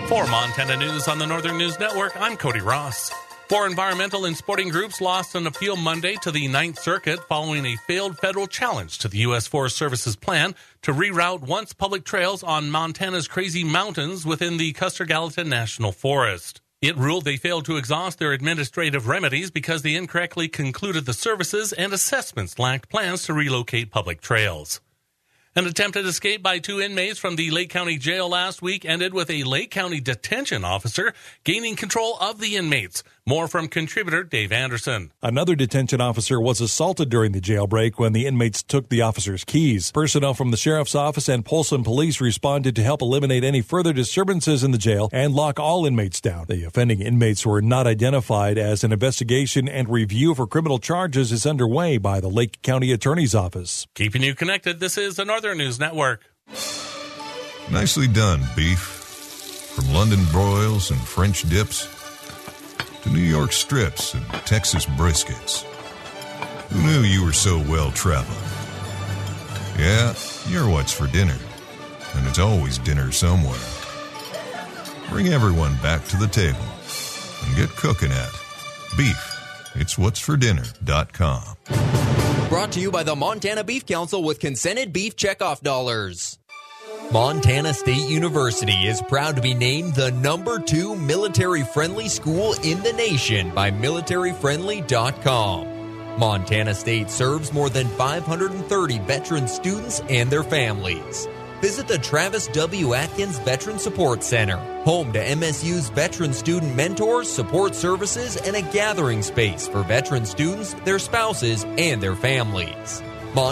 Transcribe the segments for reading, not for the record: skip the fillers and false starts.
For Montana News on the Northern News Network, I'm Cody Ross. Four environmental and sporting groups lost an appeal Monday to the Ninth Circuit following a failed federal challenge to the U.S. Forest Service's plan to reroute once public trails on Montana's Crazy Mountains within the Custer-Gallatin National Forest. It ruled they failed to exhaust their administrative remedies because they incorrectly concluded the services and assessments lacked plans to relocate public trails. An attempted escape by two inmates from the Lake County Jail last week ended with a Lake County detention officer gaining control of the inmates. More from contributor Dave Anderson. Another detention officer was assaulted during the jailbreak when the inmates took the officer's keys. Personnel from the sheriff's office and Polson Police responded to help eliminate any further disturbances in the jail and lock all inmates down. The offending inmates were not identified as an investigation and review for criminal charges is underway by the Lake County Attorney's Office. Keeping you connected, this is the Northern News Network. Nicely done, beef. From London broils and French dips to New York strips and Texas briskets. Who knew you were so well-traveled? Yeah, you're what's for dinner. And it's always dinner somewhere. Bring everyone back to the table and get cooking at Beef. It's what's for dinner.com. Brought to you by the Montana Beef Council with consented beef checkoff dollars. Montana State University is proud to be named the #2 military-friendly school in the nation by militaryfriendly.com. Montana State serves more than 530 veteran students and their families. Visit the Travis W. Atkins Veteran Support Center, home to MSU's veteran student mentors, support services, and a gathering space for veteran students, their spouses, and their families.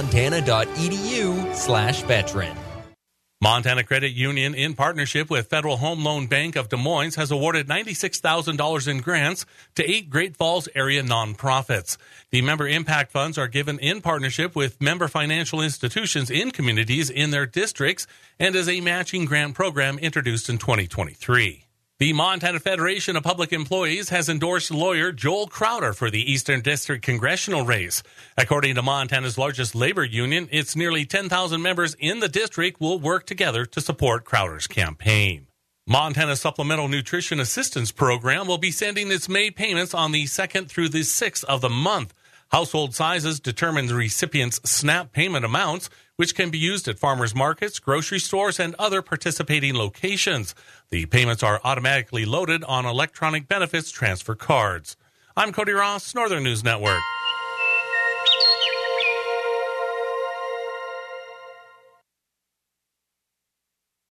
montana.edu/veteran. Montana Credit Union, in partnership with Federal Home Loan Bank of Des Moines, has awarded $96,000 in grants to 8 Great Falls area nonprofits. The member impact funds are given in partnership with member financial institutions in communities in their districts and is a matching grant program introduced in 2023. The Montana Federation of Public Employees has endorsed lawyer Joel Crowder for the Eastern District congressional race. According to Montana's largest labor union, its nearly 10,000 members in the district will work together to support Crowder's campaign. Montana's Supplemental Nutrition Assistance Program will be sending its May payments on the 2nd through the 6th of the month. Household sizes determine the recipient's SNAP payment amounts, which can be used at farmers markets, grocery stores, and other participating locations. The payments are automatically loaded on electronic benefits transfer cards. I'm Cody Ross, Northern News Network.